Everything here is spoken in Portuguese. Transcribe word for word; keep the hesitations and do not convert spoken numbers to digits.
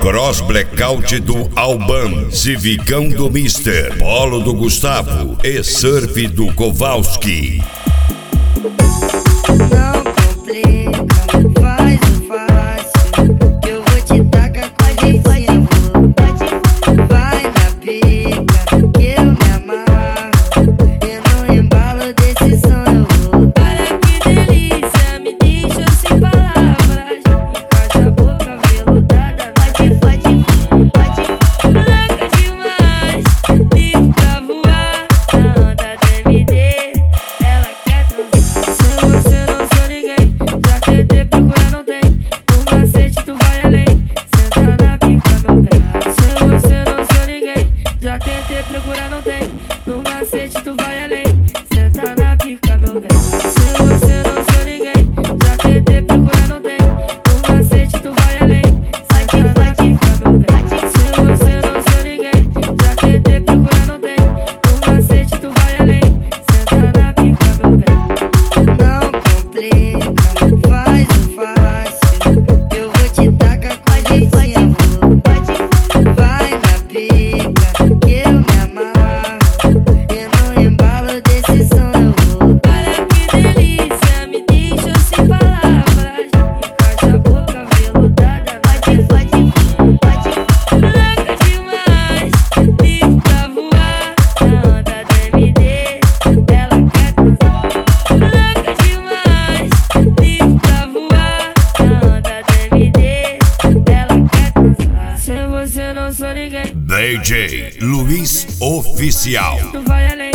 Cross Blackout do Alban, Civicão do Mister, Polo do Gustavo e Surf do Kowalski. Não complica, faz o fácil, que eu vou te tacar com a gente. Vai na pica, que eu me amarro, e no embalo desse som eu vou. Olha que delícia, me deixa sem palavras, encaixa a boca veludada, bate, bate, bate, louca demais, livre pra voar, na onda D M D, ela quer transar. Se você não sou ninguém, já tentei procurar, não tem, no macete tu vai além, senta na pica meu bem. Se você não sou ninguém, já tentei procurar, não tem, no macete tu vai além, senta na pica meu bem. Se você não sou ninguém, já tentei procurar, não tem, no macete tu vai além, senta na pica meu bem. Se você não sou ninguém, já tentei procurar, não tem, no macete tu vai além, senta na pica meu bem. Não complica, faz o fácil, eu vou te tacar com a gente. Vai na pica, que eu me amarro, e no embalo desse som eu vou. Olha que delícia, me deixa sem palavras, encaixa a boca veludada, bate, bate, bate, louca demais, livre pra voar, na onda D M D, ela quer transar. Louca demais, livre pra voar, na onda D M D, ela quer transar. Se você não sou ninguém, D J Luiz Oficial. tu vai além.